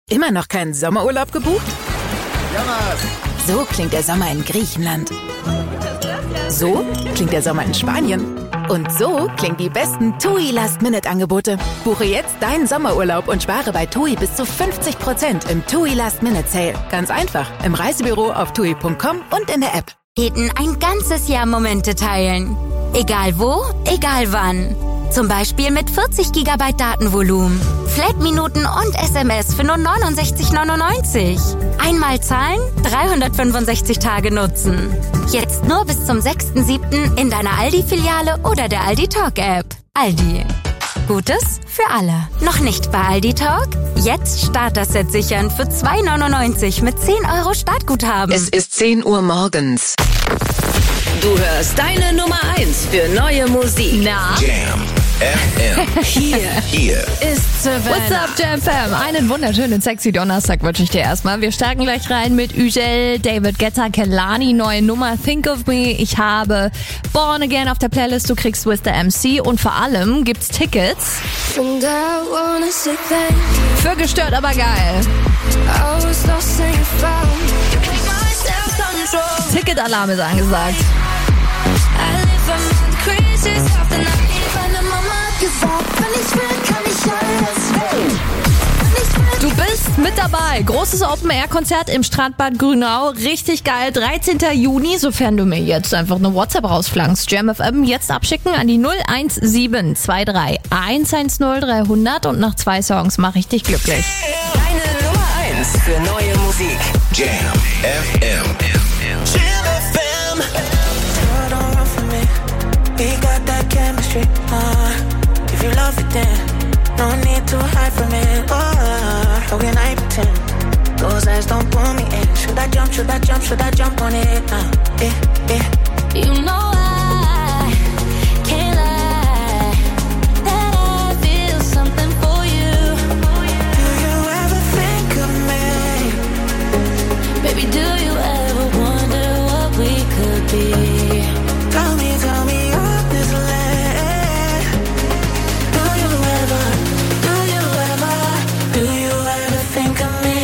Immer noch keinen Sommerurlaub gebucht? So klingt der Sommer in Griechenland. So klingt der Sommer in Spanien. Und so klingen die besten TUI Last-Minute-Angebote. Buche jetzt deinen Sommerurlaub und spare bei TUI bis zu 50% im TUI Last-Minute-Sale. Ganz einfach, im Reisebüro auf TUI.com und in der App. Ein ganzes Jahr Momente teilen. Egal wo, egal wann. Zum Beispiel mit 40 GB Datenvolumen. Flat-Minuten und SMS für nur 69,99. Einmal zahlen, 365 Tage nutzen. Jetzt nur bis zum 6.7. in deiner Aldi-Filiale oder der Aldi Talk-App. Aldi. Gutes für alle. Noch nicht bei Aldi Talk? Jetzt Starter-Set sichern für 2,99 mit 10 € Startguthaben. Es ist 10 Uhr morgens. Du hörst deine Nummer 1 für neue Musik. Na? Jam FM. Hier Ist Savannah. What's up, Jam Fam? Einen wunderschönen, sexy Donnerstag wünsche ich dir erstmal. Wir starten gleich rein mit Ugel, David Guetta, Kehlani, neue Nummer Think of Me. Ich habe Born Again auf der Playlist, du kriegst With the MC und vor allem gibt's Tickets für Gestört, aber geil. Ticketalarm ist angesagt. Du bist mit dabei. Großes Open-Air-Konzert im Strandbad Grünau. Richtig geil. 13. Juni, sofern du mir jetzt einfach eine WhatsApp rausflankst. Jam FM jetzt abschicken an die 01723 110 300 und nach 2 Songs mache ich dich glücklich. deine Nummer 1 für neue Musik. Jam FM. Jam FM. Don't run from me. We got that chemistry. If you love it, then no need to hide from it. How can I pretend? Those eyes don't pull me in. Should I jump? Should I jump? Should I jump on it? You know I can't lie that I feel something for you. Do you ever think of me? Baby, do you ever wonder what we could be? Tell me honestly. Do you ever think of me?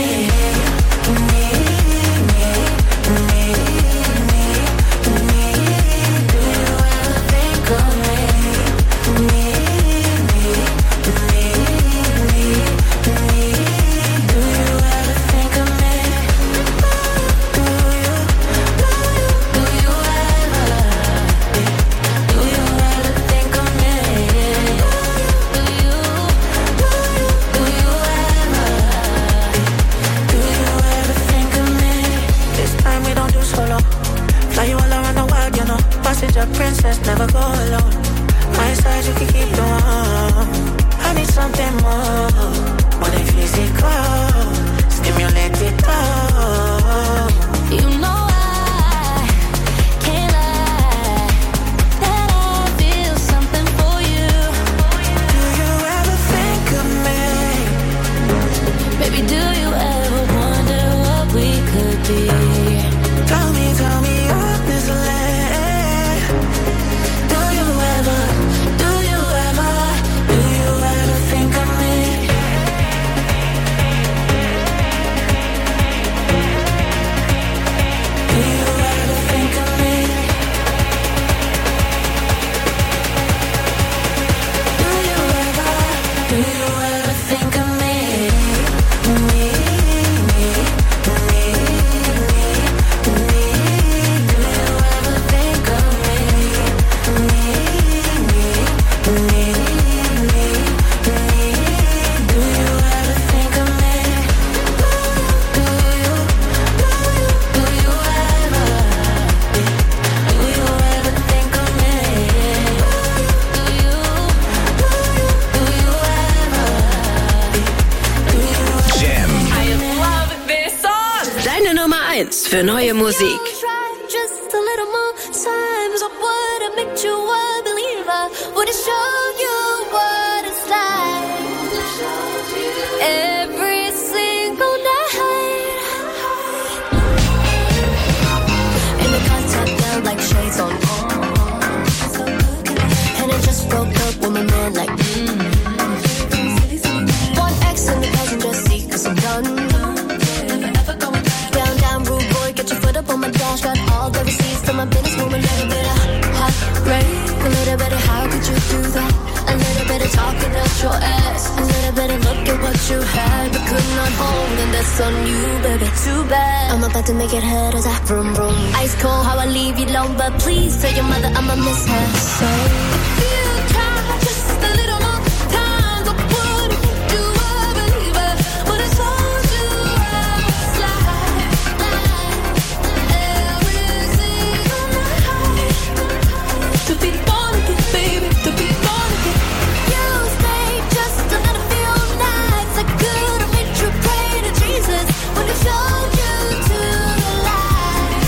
Princess, never go alone. My side, you can keep the one. I need something more than physical. Stimulate it all. You know I can't lie that I feel something for you. Do you ever think of me? Baby, do you ever wonder what we could be? Tell me honestly. Do you ever think of me? Do you ever think of me? Do you ever think of me? Deine Nummer 1 für neue Musik. Just a little more time, so would have made you a believer. Would have showed you what it's like. Every single night. And the contact felt like shades on. And it just broke up with my man like. One X in the passenger seat, 'cause I'm done. your ass. A little better look at what you had, but could not hold, and that's on you, baby. Too bad. I'm about to make it hurt as I vroom vroom. Ice cold, how I leave you alone, but please tell your mother I'ma miss her. So if you try just a little more time, I wouldn't make you a believer. When I told you I was lying every single night. To be born again, baby, to be born again. You stayed just another few nights. I could have made you pray to Jesus when he showed you to the light.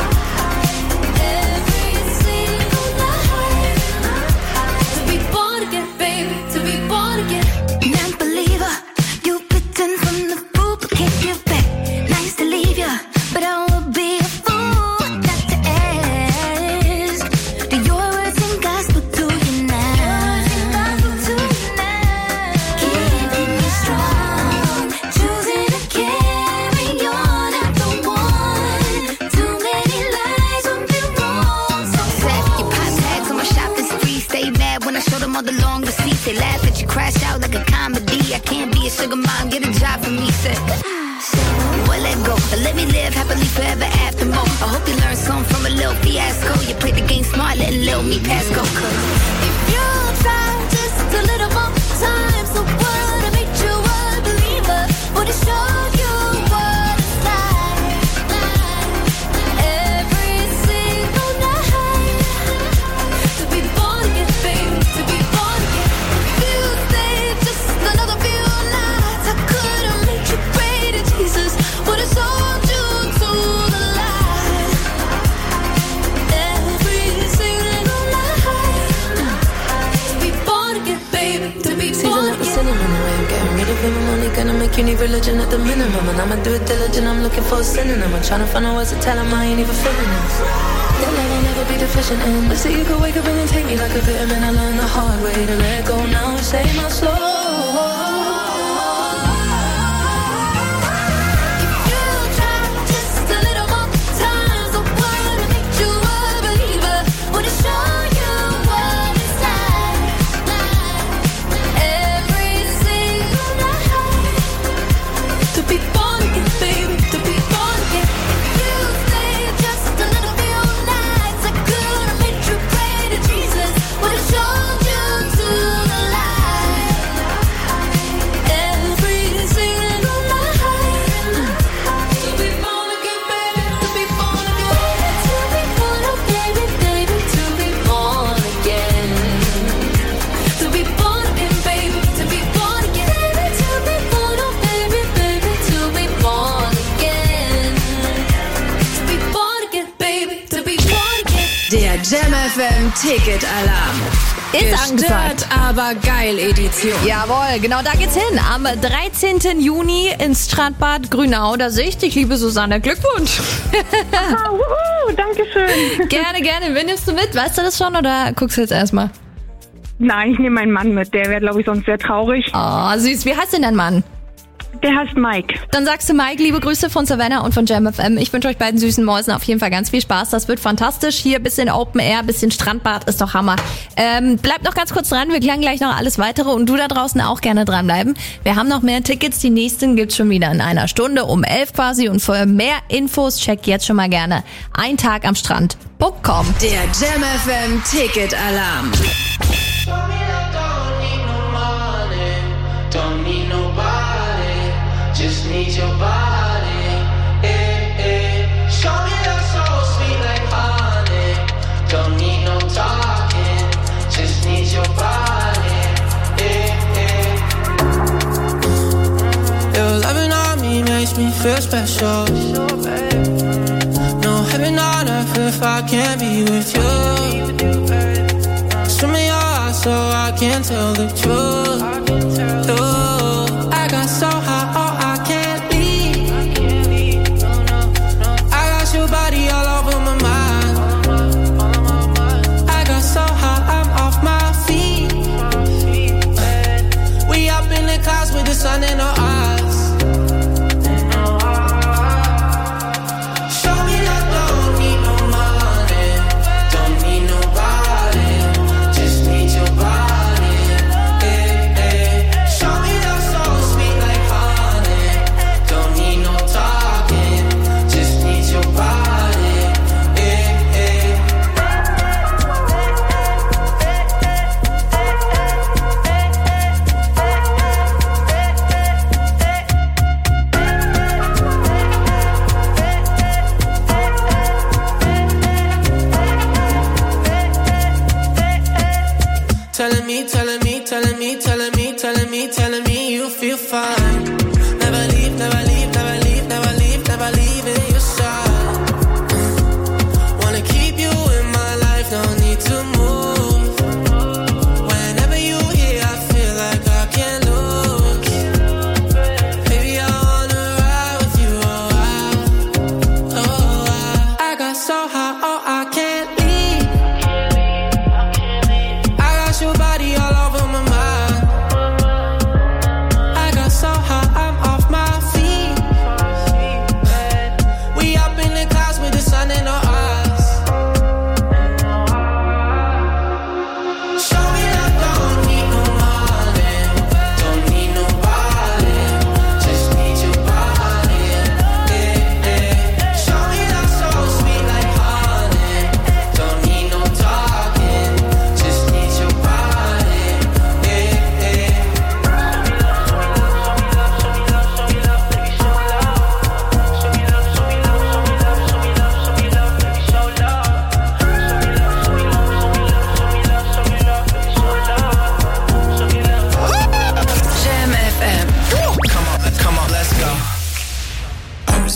Every single night. To be born again, baby, to be born again. Non-believer, you pretend from the fool, but can't give back. Nice to leave ya, but I would be a fool not to ask. Do your words and gospel to you now? Keeping you strong, choosing to carry on after one. Too many lies would be wrong. So sad, you pop tags on my shopping spree. Stay mad when I show them all the long receipts. They laugh at you, crash out like a comedy. I can't be a sugar mom, get a job for me. Say, boy, let go, let me live happily forever after more. I hope you learn something from a little fiasco. You played the game smart, letting little me pass go. 'Cause if you try just a little more time, so what? I made you a believer. Would it show you what it's like? Every single night. To be born again, baby, to be born again. You stayed just another few nights. I could have made you pray to Jesus. Would have sold you to the light. Every single night. To be born again, baby, to be born again. Sinning in the way I'm getting rid of him. I'm only gonna make you need religion at the minimum. And I'ma do it diligent, I'm looking for a synonym. I'm trying to find out words to tell him I ain't even feeling this. That love will never be deficient in. But see, you could wake up and then take me like a vitamin. I learned the hard way to let go now and save my soul. You try just a little more time, so what? I made you a believer. Would it show you what it's like? Every single night. To be born again, baby, to be born again. You stayed just a little few nights. I could have made you pray to Jesus. Would have showed you to the light. Every single night. To be born again, baby, to be born again. To be born again, baby, to be born again. To be born again, baby, to be born again. To be born, oh baby, baby, to be born again. To be born again, baby, to be born again. Der Jam FM Ticket Alarm. Ist angesagt. Gestört, aber geil Edition. Jawohl, genau da geht's hin. Am 13. Juni ins Strandbad Grünau. Da sehe ich dich, liebe Susanne. Glückwunsch. Danke schön. Gerne, gerne. Wen nimmst du mit? Weißt du das schon oder guckst du jetzt erstmal? Nein, ich nehme meinen Mann mit. Der wäre, glaube ich, sonst sehr traurig. Oh, süß. Wie heißt denn dein Mann? Der heißt Mike. Dann sagst du Mike, liebe Grüße von Savannah und von Jam FM. Ich wünsche euch beiden süßen Mäusen auf jeden Fall ganz viel Spaß. Das wird fantastisch. Hier bisschen Open Air, bisschen Strandbad, ist doch Hammer. Bleibt noch ganz kurz dran, wir klären gleich noch alles weitere und du da draußen auch gerne dranbleiben. Wir haben noch mehr Tickets, die nächsten gibt's schon wieder in einer Stunde um 11 quasi und für mehr Infos checkt jetzt schon mal gerne eintagam-strand.com. Der Jam FM Ticket Alarm. Don't need nobody, just need your body. Show me love so sweet like honey. Don't need no talking, just need your body. Your loving on me makes me feel special. No heaven on earth if I can't be with you. Show me your eyes so I can tell the truth. I got so high, oh, I can't leave. I got your body all over my mind. I got so high, I'm off my feet. We up in the clouds with the sun in our eyes. Show me that don't need no money, don't need nobody, just need your body.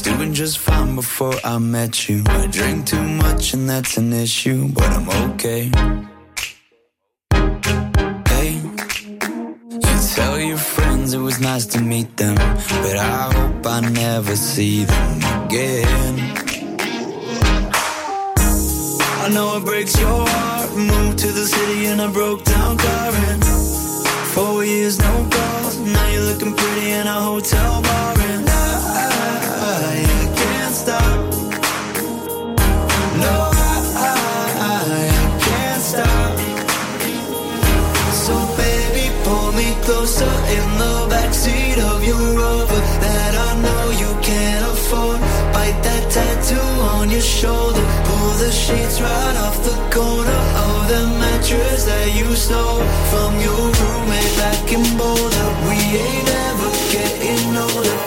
doing just fine before I met you. I drink too much and that's an issue, but I'm okay. Hey, you tell your friends it was nice to meet them, but I hope I never see them again. I know it breaks your heart. Moved to the city in a broke down car and 4 years no calls. Now you're looking pretty in a hotel bar and I can't stop. No, I can't stop. So baby, pull me closer in the backseat of your Rover that I know you can't afford. Bite that tattoo on your shoulder. Pull the sheets right off the corner of the mattress that you stole from your roommate back in Boulder. We ain't ever getting older.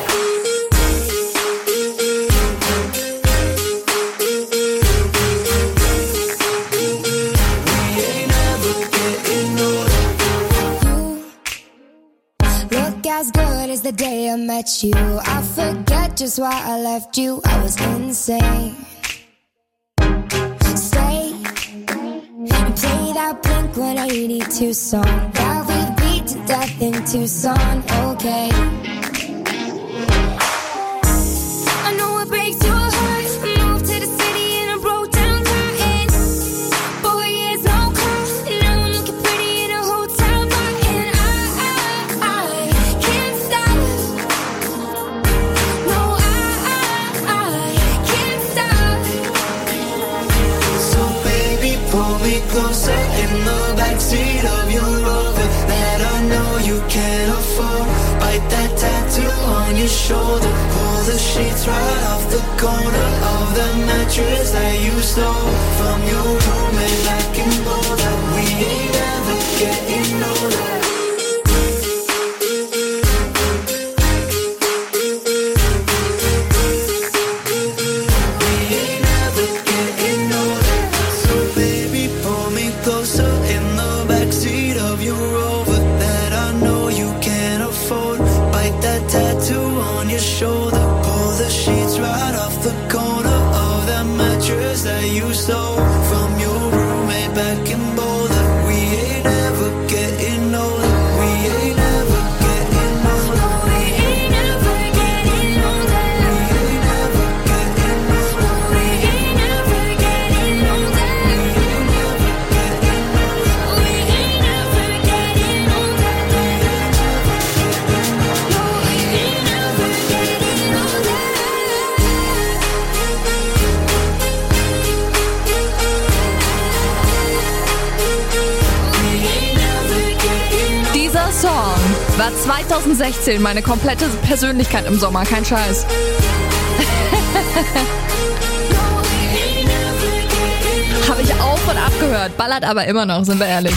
We ain't ever getting older. You look as good as the day I met you. I forget just why I left you. I was insane. Stay and play that Blink-182 song that we beat to death in Tucson. Okay. I know it breaks your heart. Moved to the city in a broke down car and 4 years no call. Now I'm looking pretty in a hotel bar and I can't stop. No, I can't stop. So baby, pull me closer in the backseat of your Rover that I know you can't afford. Bite that tattoo on your shoulder. Pull the sheets right off the corner of the mattress that you stole from your roommate back in Boulder. We ain't ever getting older. We ain't ever getting older. So baby, pull me closer in the backseat of your Rover that I know you can't afford. Bite that tattoo on your shoulder. Pull the sheets right off the corner of that mattress that you stole from your roommate back in Boulder. We ain't ever getting older. We ain't ever getting older. We ain't ever getting older. We ain't ever getting older. We ain't ever getting older. We ain't ever getting older. No, we ain't ever getting older. Dieser Song war 2016 meine komplette Persönlichkeit im Sommer, kein Scheiß. Habe ich auf und ab gehört, ballert aber immer noch, sind wir ehrlich.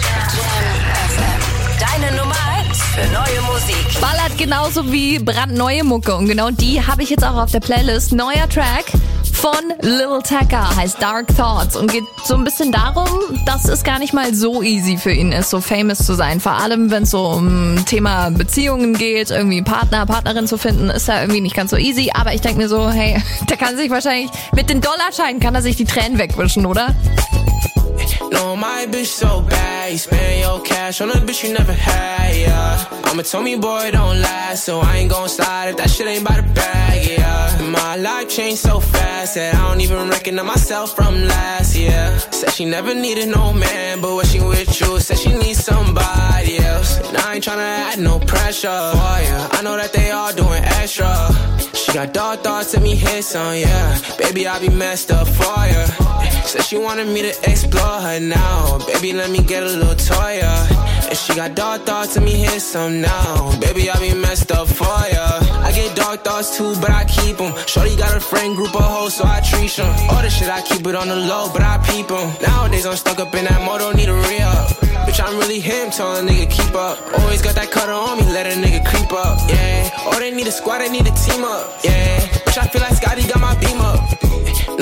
Deine Nummer 1 für neue Musik. Ballert genauso wie brandneue Mucke und genau die habe ich jetzt auch auf der Playlist. Neuer Track von Lil Tecca, heißt Dark Thoughts und geht so ein bisschen darum, dass es gar nicht mal so easy für ihn ist, so famous zu sein. Vor allem, wenn es so um Thema Beziehungen geht, irgendwie Partner, Partnerin zu finden, ist da irgendwie nicht ganz so easy. Aber ich denke mir so, hey, der kann sich wahrscheinlich mit den Dollarscheinen kann er sich die Tränen wegwischen, oder? No, my bitch so bad. You spend your cash on a bitch you never had, yeah. I'm a Tommy boy, don't last, so I ain't gon' slide if that shit ain't by the bag, yeah. My life changed so fast that I don't even recognize myself from last year. Said she never needed no man, but when she with you, said she needs somebody else. And I ain't tryna add no pressure for ya. I know that they all doing extra. She got dark thoughts, let me hit some, yeah. Baby, I be messed up for ya. Said she wanted me to explore her now. Baby, let me get a little toy, yeah. And she got dark thoughts, let me hit some now. Baby, I be messed up for ya. I get dark thoughts too, but I keep them. Shorty got a friend group of hoes, so I treat them. All the shit, I keep it on the low, but I peep them. Nowadays, I'm stuck up in that motor, need a re-up. Bitch, I'm really him, tell a nigga keep up. Always got that cutter on me, let a nigga creep up, yeah. Oh, they need a squad, they need a team up, yeah. Bitch, I feel like Scotty got my beam up. No, my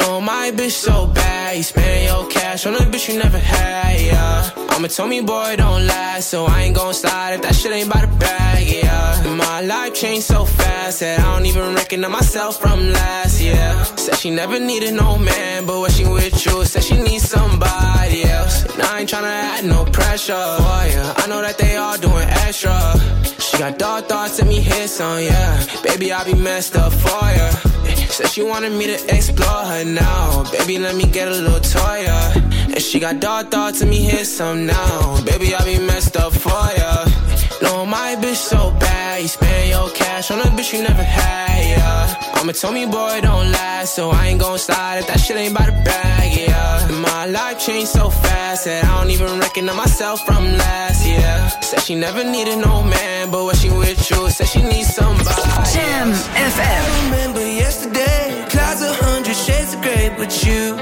my bitch so bad. You spend your cash on a bitch you never had, yeah. I'm a Tommy boy, don't last, so I ain't gon' slide if that shit ain't by the bag, yeah. My life changed so fast that I don't even recognize myself from last year. Said she never needed no man, but when she with you, said she needs somebody else. And I ain't tryna add no pressure, oh yeah. I know that they all doing extra. She got dark thoughts, let me hit some, yeah. Baby, I be messed up for ya. Said she wanted me to explore her now. Baby, let me get a little toy, yeah. And she got dark thoughts, let me hit some now. Baby, I be messed up for ya. No, my bitch so bad. You spend your cash on a bitch you never had, yeah. I'm a Tommy boy, don't last, so I ain't gon' slide if that shit ain't by the bag, yeah. My life changed so fast that I don't even recognize myself from last year. Said she never needed no man, but when she with you, said she needs somebody. Jam FM. I remember yesterday, clouds 100 shades of grey, but you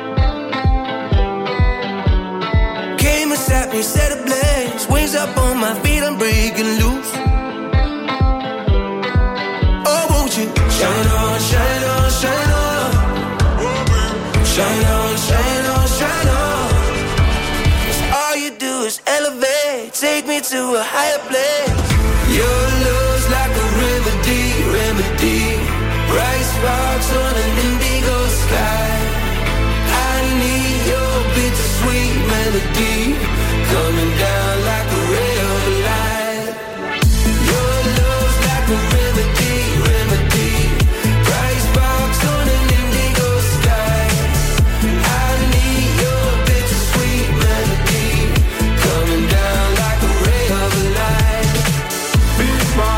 came and sat me, set ablaze. Wings up on my feet, I'm breaking loose. Oh, won't you shine on, shine on, shine on. Shine on, shine on, shine on. 'Cause all you do is elevate, take me to a higher place. Your love's like a remedy, remedy. Bright sparks on an indigo sky. I need your bittersweet melody coming down like a ray of light. Your love's like a remedy, remedy. Bright sparks on an indigo sky. I need your bittersweet melody coming down like a ray of light. Be my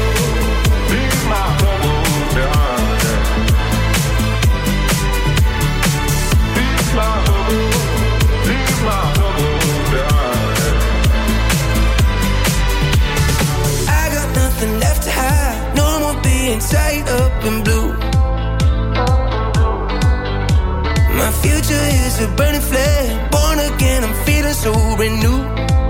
tied up in blue. My future is a burning flame. Born again, I'm feeling so renewed.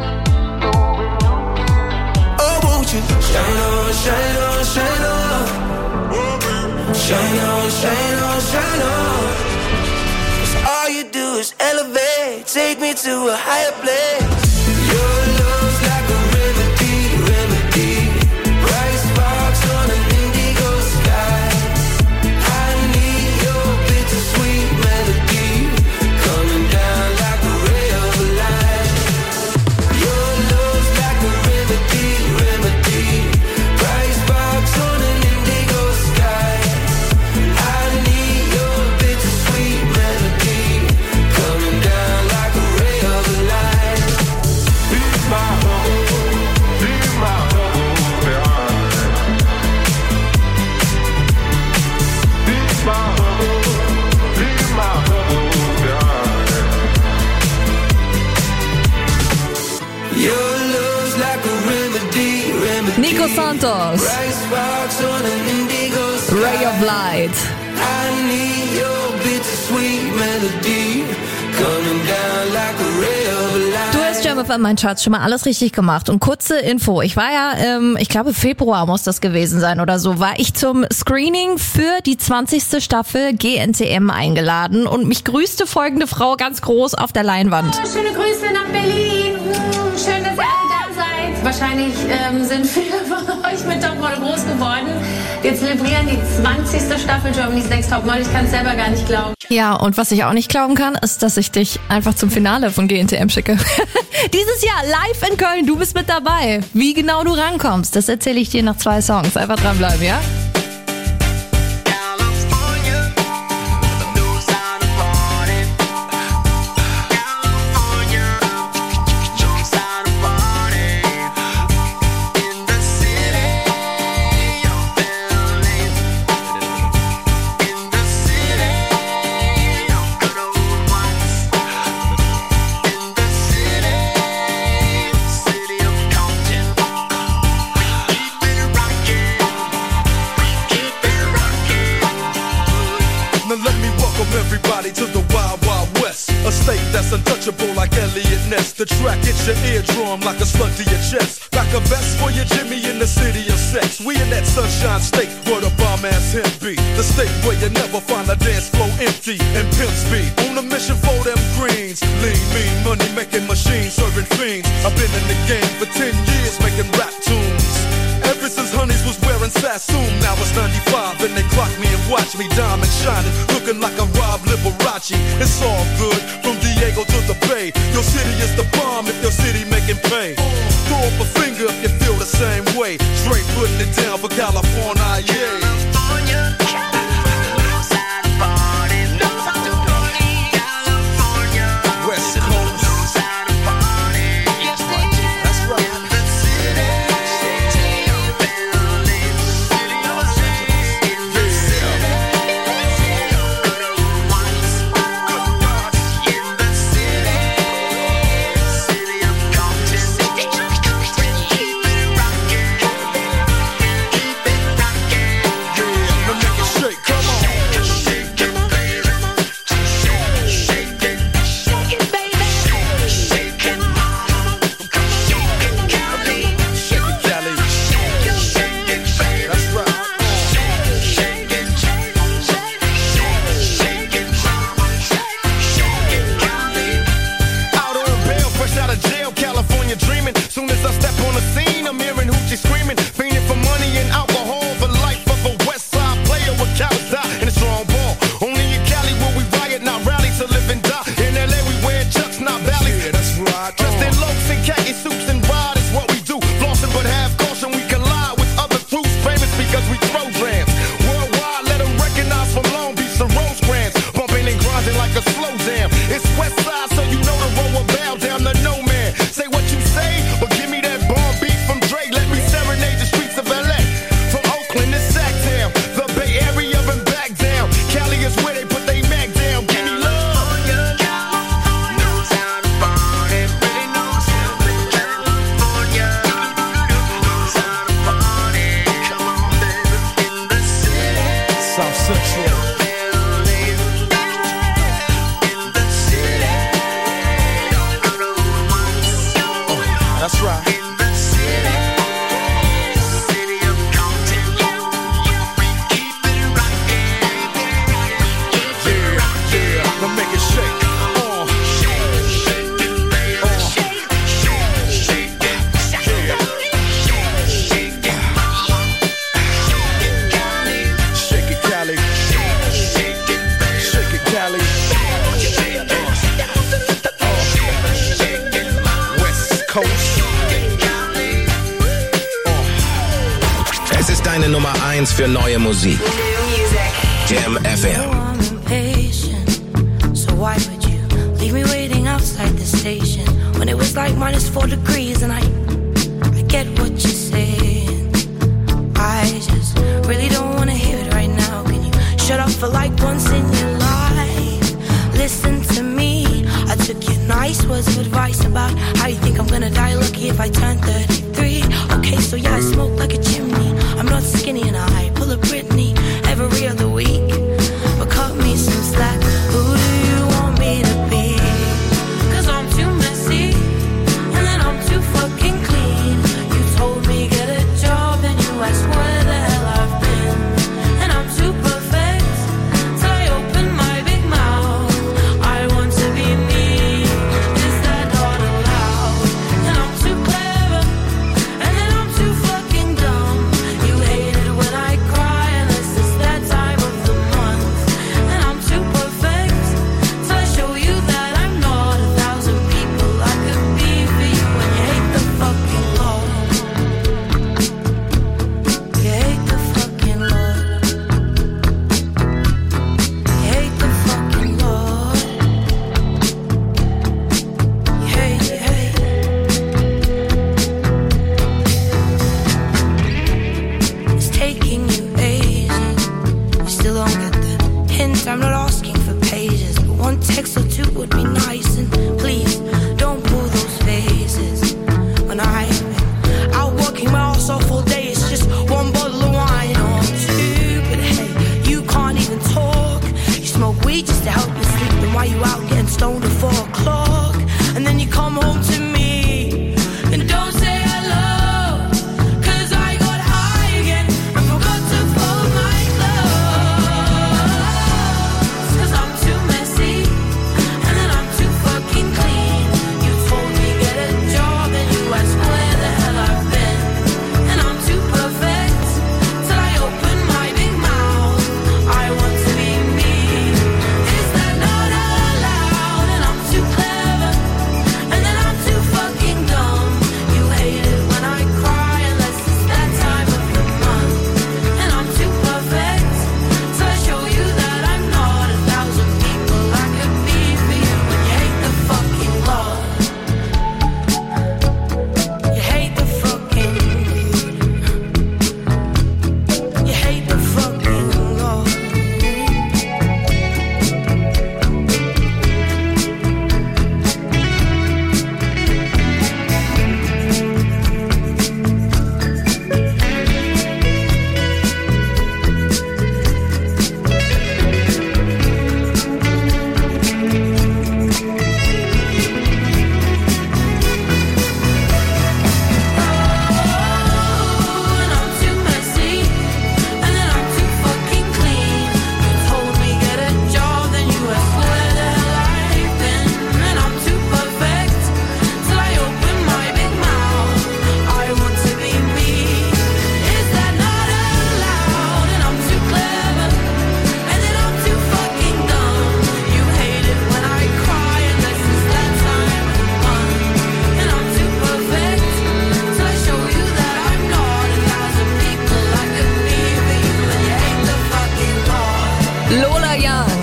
Oh, won't you shine on, shine on, shine on. Shine on, shine on, shine on. 'Cause all you do is elevate, take me to a higher place. Your love's like a remedy, remedy. Bright sparks on an indigo sky. I need your bittersweet melody coming down like a ray of light. Your love's like a remedy, remedy. Bright sparks on an indigo sky. I need your bittersweet melody coming down like a ray of light. Be my home, be my home, be my home, be my home. Your love's like a remedy, remedy. Nico Santos, Bright sparks on an indigo sky. Ray of Light. I need your bittersweet melody coming down like a ray of light. Du hast Jam FM, mein Schatz, schon mal alles richtig gemacht. Und kurze Info, ich war ja, ich glaube Februar muss das gewesen sein oder so, war ich zum Screening für die 20. Staffel GNTM eingeladen und mich grüßte folgende Frau ganz groß auf der Leinwand. Schöne Grüße nach Berlin. Schön, dass ihr alle da seid. Wahrscheinlich sind viele von euch mit Topmodel groß geworden. Wir zelebrieren die 20. Staffel Germany's Next Topmodel. Ich kann es selber gar nicht glauben. Ja, und was ich auch nicht glauben kann, ist, dass ich dich einfach zum Finale von GNTM schicke. Dieses Jahr live in Köln, du bist mit dabei. Wie genau du rankommst, das erzähle ich dir nach 2 Songs. Einfach dranbleiben, ja? untouchable like Elliot Ness. The track hits your eardrum like a slug to your chest. Like a vest for your Jimmy in the city of sex. We in that sunshine state where the bomb ass him be. The state where you never find a dance floor empty and pimp speed. On a mission for them greens. Lean, mean, money making machines serving fiends. I've been in the game for 10 years making rap tunes. Ever since Honeys was wearing Sassoon, now it's 95 and they clock me and watch me diamond shining, looking like a Rob Liberace. It's all good from Diego to the Bay. Your city is the bomb if your city making pain. Throw up a finger if you feel the same way. Straight putting it down for California, yeah. West Coast. That's right. Es ist deine Nummer 1 für neue Musik. Jam FM. So why would you leave me waiting outside the station when it was like -4 degrees and I get what you're saying. I just really don't wanna hear it right now. Can you shut up for like once in your life? Listen to me. I took your nice words of advice about how you think I'm gonna die lucky if I turn 33. Okay, so yeah, I smoke like a chimney. I'm not skinny and I pull a Britney every other week. But cut me some slack. Who do you want me to be? 'Cause I'm too messy and then I'm too fucking clean. You told me get a job and you asked where the hell I've been. And I'm too perfect till I open my big mouth. I want to be me. Is that not allowed? And I'm too clever and then I'm too fucking dumb. You hate it when I cry and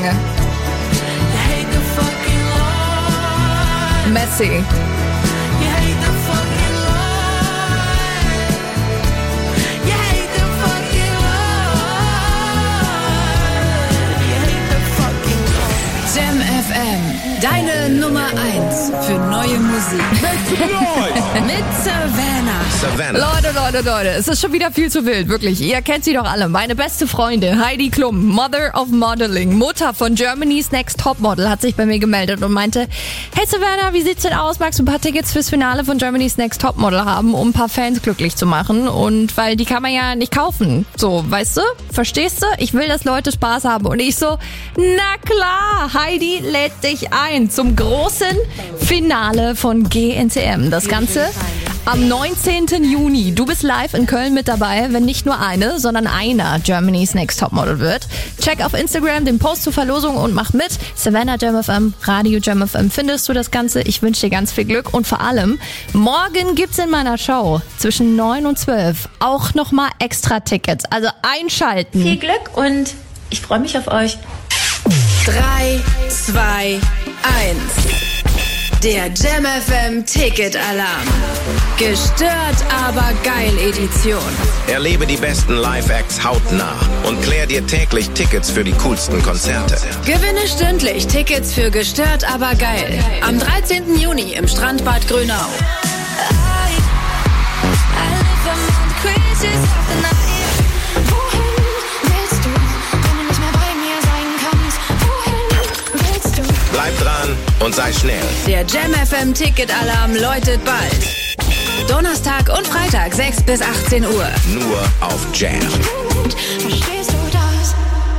lange. Messy. Jam FM, deine Nummer 1 für neue Musik. Mit Savannah. Leute, es ist schon wieder viel zu wild, wirklich. Ihr kennt sie doch alle. Meine beste Freundin, Heidi Klum, Mother of Modeling, Mutter von Germany's Next Topmodel, hat sich bei mir gemeldet und meinte, hey Savannah, wie sieht's denn aus? Magst du ein paar Tickets fürs Finale von Germany's Next Topmodel haben, um ein paar Fans glücklich zu machen? Und weil die kann man ja nicht kaufen. So, weißt du? Verstehst du? Ich will, dass Leute Spaß haben. Und ich so, na klar, Heidi lädt dich ein zum großen Finale von GNTM. Das Ganze am 19. Juni. Du bist live in Köln mit dabei, wenn nicht nur eine, sondern einer Germany's Next Topmodel wird. Check auf Instagram den Post zur Verlosung und mach mit. Savannah Jam FM, Radio Jam FM findest du das Ganze. Ich wünsche dir ganz viel Glück und vor allem, morgen gibt's in meiner Show zwischen 9 und 12 auch nochmal extra Tickets. Also einschalten. Viel Glück und ich freue mich auf euch. 3, 2, 1. Der Jam FM Ticket Alarm. Gestört, aber geil Edition. Erlebe die besten Live-Acts hautnah und klär dir täglich Tickets für die coolsten Konzerte. Gewinne stündlich Tickets für Gestört, aber geil. Am 13. Juni im Strandbad Grünau. Bleib dran und sei schnell. Der Jam FM Ticket Alarm läutet bald. Donnerstag und Freitag 6 bis 18 Uhr. Nur auf Jam. Verstehst du das?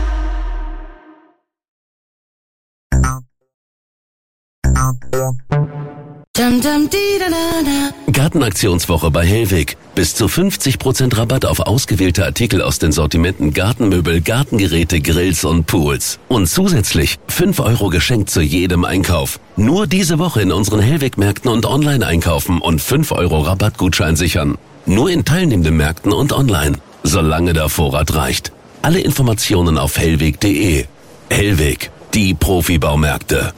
Gartenaktionswoche bei Hellweg. Bis zu 50% Rabatt auf ausgewählte Artikel aus den Sortimenten Gartenmöbel, Gartengeräte, Grills und Pools. Und zusätzlich 5 € geschenkt zu jedem Einkauf. Nur diese Woche in unseren Hellweg-Märkten und online einkaufen und 5 € Rabattgutschein sichern. Nur in teilnehmenden Märkten und online. Solange der Vorrat reicht. Alle Informationen auf hellweg.de. Hellweg, die Profibaumärkte.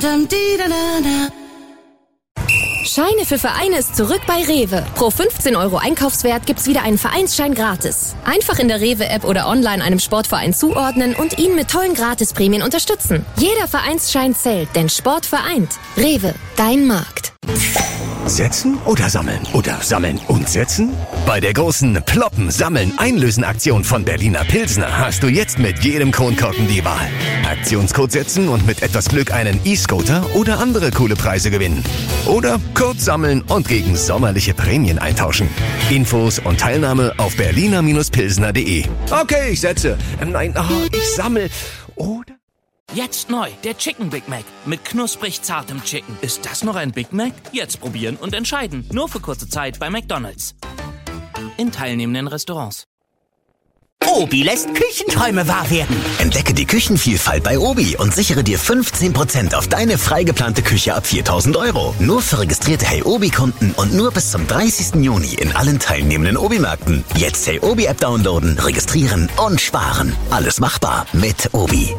Scheine für Vereine ist zurück bei Rewe. Pro 15 € Einkaufswert gibt's wieder einen Vereinsschein gratis. Einfach in der Rewe-App oder online einem Sportverein zuordnen und ihn mit tollen Gratisprämien unterstützen. Jeder Vereinsschein zählt, denn Sport vereint. Rewe, dein Markt. Setzen oder sammeln? Oder sammeln und setzen? Bei der großen Ploppen, Sammeln, Einlösen-Aktion von Berliner Pilsner hast du jetzt mit jedem Kronkorken die Wahl. Aktionscode setzen und mit etwas Glück einen E-Scooter oder andere coole Preise gewinnen. Oder Code sammeln und gegen sommerliche Prämien eintauschen. Infos und Teilnahme auf berliner-pilsner.de. Okay, ich setze. Nein, ich sammle. Oder? Jetzt neu, der Chicken Big Mac mit knusprig zartem Chicken. Ist das noch ein Big Mac? Jetzt probieren und entscheiden. Nur für kurze Zeit bei McDonald's. In teilnehmenden Restaurants. Obi lässt Küchenträume wahr werden. Entdecke die Küchenvielfalt bei Obi und sichere dir 15% auf deine frei geplante Küche ab 4.000 €. Nur für registrierte Hey Obi-Kunden und nur bis zum 30. Juni in allen teilnehmenden Obi-Märkten. Jetzt Hey Obi-App downloaden, registrieren und sparen. Alles machbar mit Obi.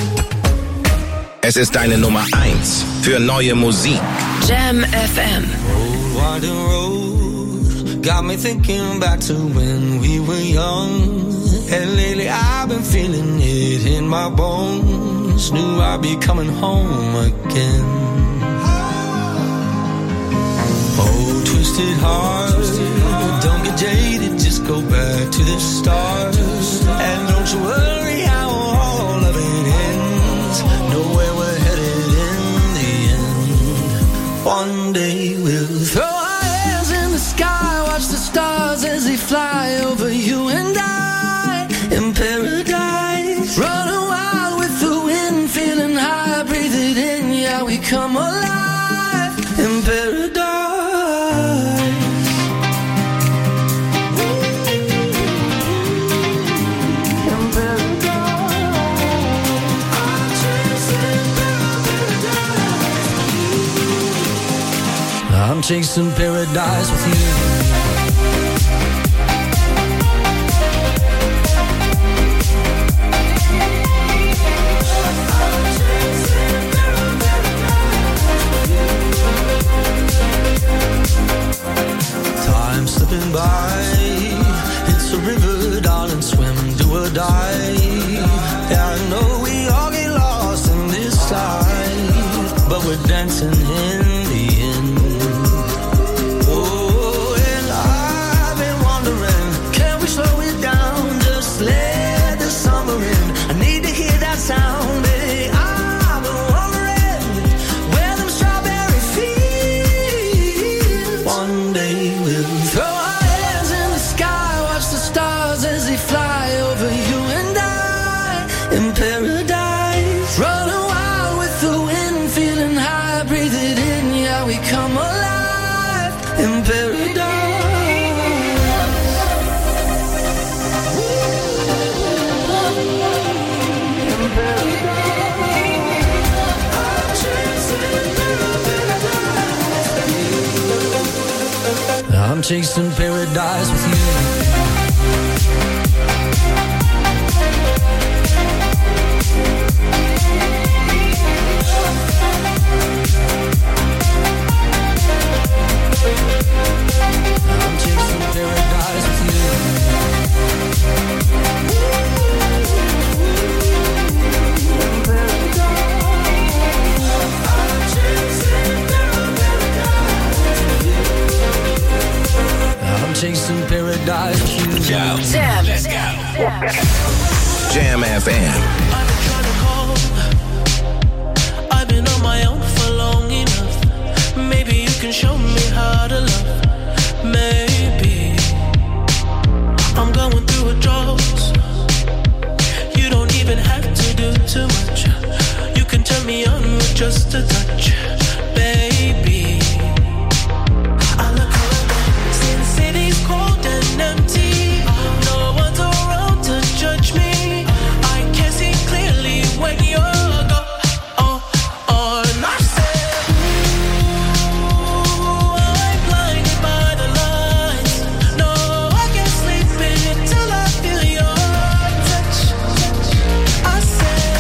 Es ist deine Nummer 1 für neue Musik. Jam FM. Winding road got me thinking back to when we were young. And lately I've been feeling it in my bones. Knew I'd be coming home again. Oh, twisted heart, don't get jaded, just go back to the start. And don't you worry how all of it ends. Know where we're headed in the end. One day we'll throw our hands in the sky, watch the stars as they fly over you and I. In paradise, running wild with the wind, feeling high, breathe it in, yeah, we come alive. In paradise. I'm chasing paradise with you. I'm chasing paradise with you. I'm chasing paradise with you. I'm chasing paradise with you. Jam. Let's go. Jam FM. I've been on my own for long enough. Maybe you can show me how to love. Maybe I'm going through a drought. You don't even have to do too much. You can turn me on with just a touch, baby. I look around, since city's cold and empty. No one's around to judge me. I can see clearly when you're gone. And I said, ooh, I'm blinded by the lights. No, I can't sleep until I feel your touch. I said,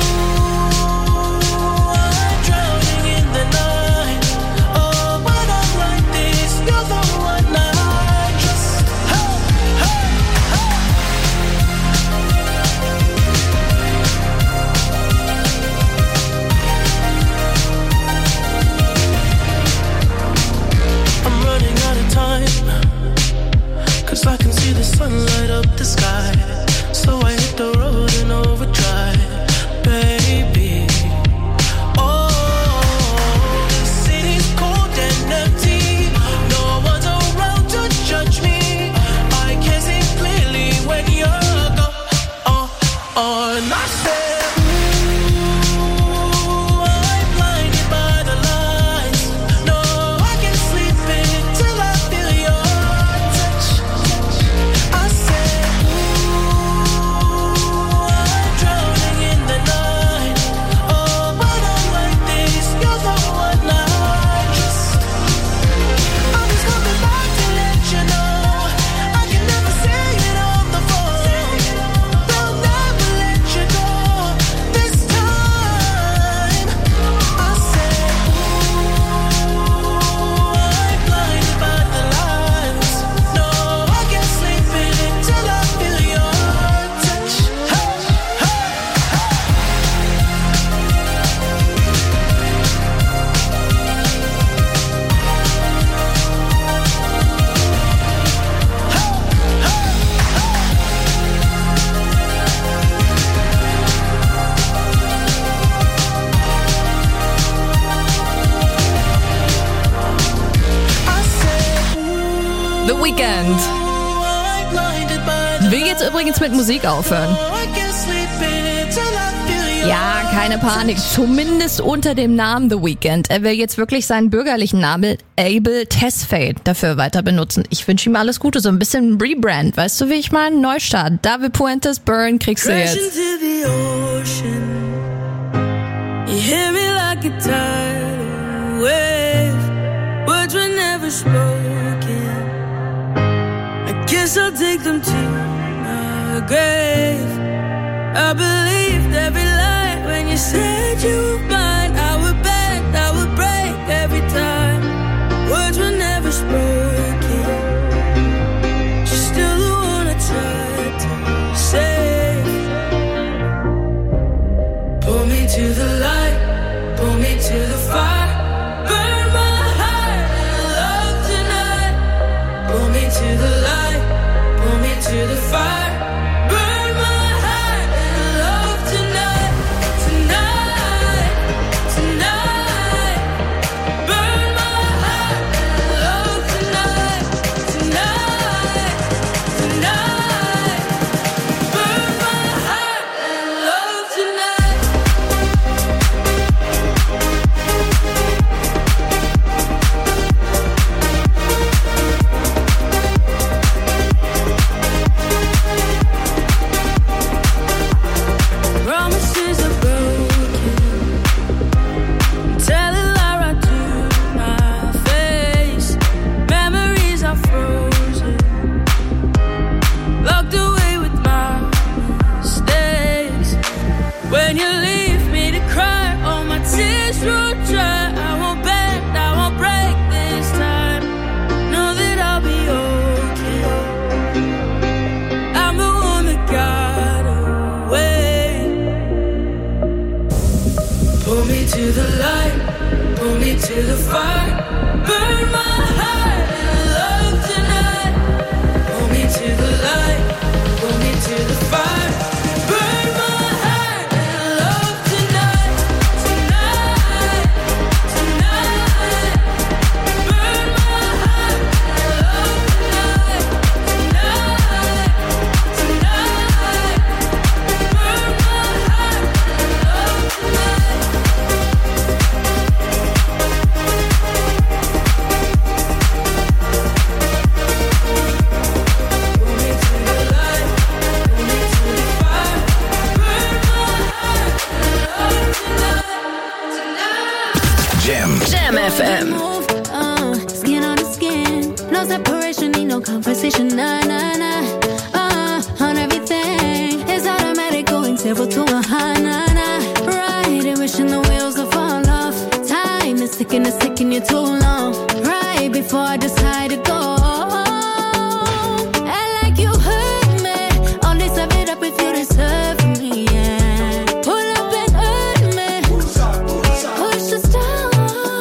ooh, I'm drowning in the night. Oh, when I'm like this, you're the one I trust. Hey, hey, hey. I'm running out of time, 'cause I can see the sun light up the sky. So I hit the road in overdrive, baby. Oh, the city's cold and empty. No one's around to judge me. I can see clearly when you're gone. And I said, ooh, I'm blinded by the lights. No, I can't sleep until I feel your touch. I said, ooh, I'm drowning in the night. Oh, when I'm like this, you're the one I trust. I'm just coming back to let you know I can never say it on the phone. They'll never let you go this time. I said, ooh, I'm blinded by the lights. No, I can't sleep until I feel your touch. Hey, hey, The Weeknd. Will jetzt übrigens mit Musik aufhören. Ja, keine Panik. Zumindest unter dem Namen The Weeknd. Er will jetzt wirklich seinen bürgerlichen Namen Abel Tesfaye dafür weiter benutzen. Ich wünsche ihm alles Gute. So ein bisschen Rebrand. Weißt du, wie ich meine? Neustart. David Puentes, Burn kriegst du Crash jetzt. into the ocean. You hear me like a tidal wave. Words were never spoken. I guess I'll take them to my grave. I believed every lie when you said you were mine. I would bend, I would break every time. Words were never spoken. You're still the one I tried to save. Pull me to the light, pull me to the fire. Burn my heart and love tonight. Pull me to the light, pull me to the fire. Burn my heart and love tonight, tonight. this road try, I won't bend, I won't break this time. Know that I'll be okay. I'm the one that got away. Pull me to the light, pull me to the fire. Burn my heart in love tonight. Pull me to the light, pull me to the fire. Burn my heart in love tonight. Tonight, tonight. Burn my heart in love tonight. Tonight, tonight. Burn my heart in love tonight. Jam FM. Skin on the skin, no separation, need no conversation. Nah, nah, nah. On everything, it's automatic, going 0 to 100. Nah, nah. Riding, wishing the wheels will fall off. Time is ticking, it's taking you too long. Right before I decide to go. And like you hurt me, only serve it up if you deserve me. Yeah. Pull up and hurt me. Push the stars.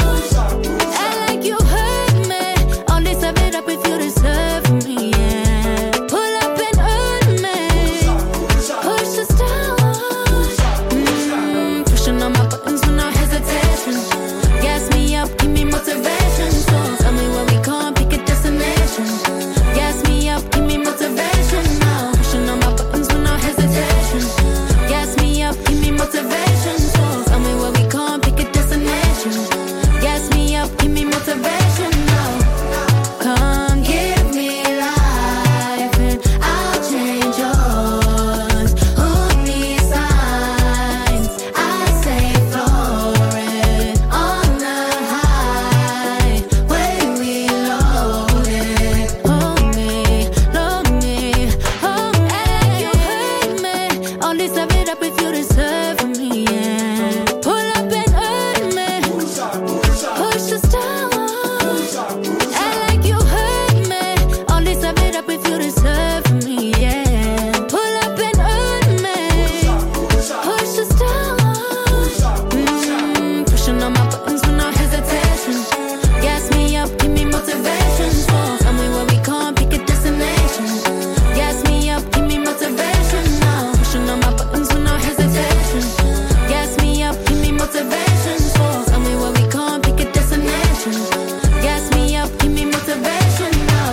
And like you hurt me, only serve it up if you deserve me. Yeah. Pull up and hurt me. Push the stars. Pushing on my buttons with no hesitation. Gas me up, give me motivation. So tell me where we going, pick a destination. Gas me up, give me motivation now. Pushing on my buttons with no hesitation. Gas me up, give me motivation. So tell me where we going, pick a destination. Gas me up, give me motivation now. Come give me life and I'll change yours. Who needs signs? I say florid on the highway we loaded. Hold me, hold me, hold me. And you hurt me, only serve it up if you deserve me. Yeah. Pull up and hurt me, push the stars. And like you hurt me, only serve it up if you deserve me. Yeah. Pull up and hurt me, push the stars. Pushing on my buttons with no hesitation. Gas me up, give me motivation. So tell me where we going, pick a destination. Gas me up, give me motivation now. Pushing on my buttons with no hesitation. Gas me up, give me motivation. So tell me where we going, pick a destination. Gas me up, give me motivation now.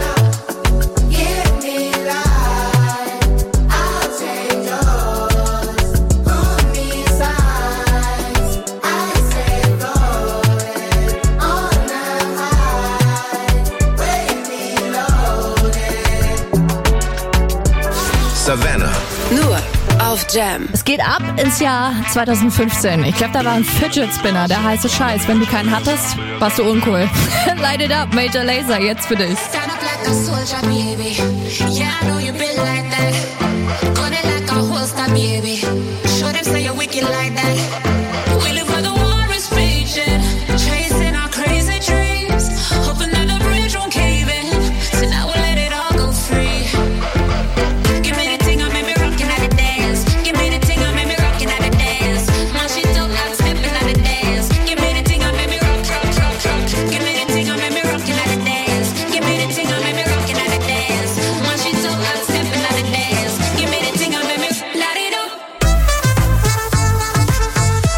Give me life, I'll change yours. Who needs signs? I say florid on the highway we loaded. Savannah. Nur auf Jam. Es geht ab ins Jahr 2015. Ich glaube, da war ein Fidget Spinner, der heiße Scheiß. Wenn du keinen hattest, warst du uncool. Light it up, Major Lazer, jetzt für dich. Stand up like a soldier, baby. Yeah, I know you been like that. Gun it like a holster, baby. Show them say you're wicked like that. We live where the war is raging, chasing our crazy dreams, hoping that the bridge won't cave in. So now we'll let it all go free. Give me the thing, I made me rockin' at the dance. Give me the thing, I made me rockin' at the dance. Now she don't like stepping at the dance. Give me the thing, I made me rock. Give me the thing, I made me rockin' at the dance. Give me the thing, I made me rockin' at the dance. Now she don't like stepping at the dance. Give me the thing, I made me light it up.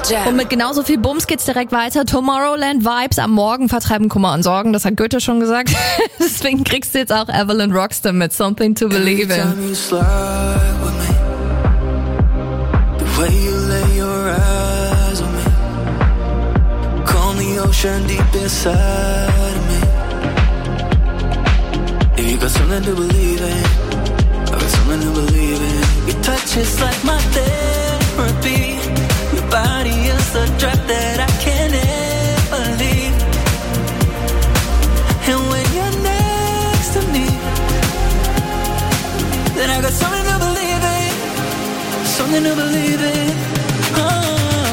Und mit genauso viel Bums geht's direkt weiter. Tomorrowland Vibes am Morgen vertreiben Kummer und Sorgen. Das hat Goethe schon gesagt. Deswegen kriegst du jetzt auch Evelyn Roxton mit Something to Believe in. Every time you slide with me, the way you lay your eyes on me, calm the ocean deep inside of me. If you got something to believe in, I got something to believe in. Your touch is like my therapy. Your body is a drug that I can't ever leave. And when you're next to me, then I got something to believe in. Something to believe in. Oh.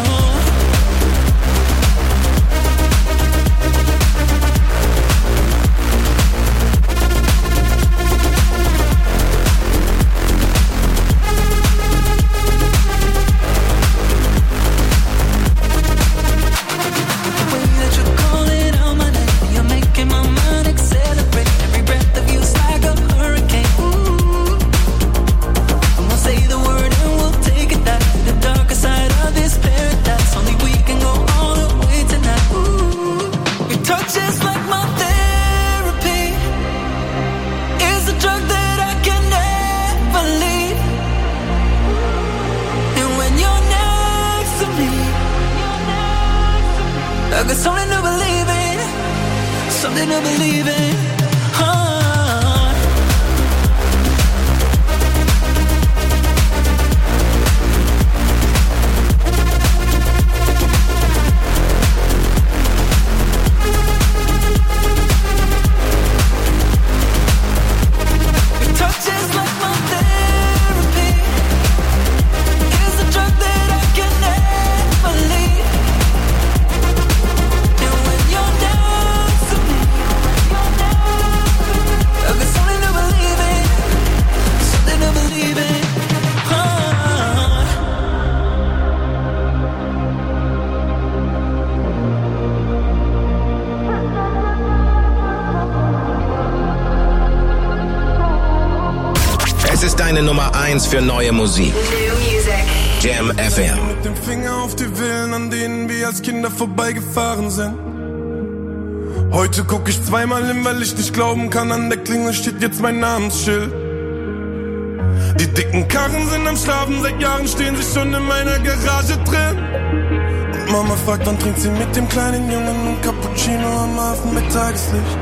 I got something to believe in, something to believe in. Es ist deine Nummer 1 für neue Musik. Jam FM. Mit dem Finger auf die Villen, an denen wir als Kinder vorbeigefahren sind. Heute guck ich zweimal hin, weil ich nicht glauben kann, an der Klingel steht jetzt mein Namensschild. Die dicken Karren sind am Schlafen, seit Jahren stehen sie schon in meiner Garage drin. Und Mama fragt, wann trinkt sie mit dem kleinen Jungen einen Cappuccino am Hafen mit Tageslicht.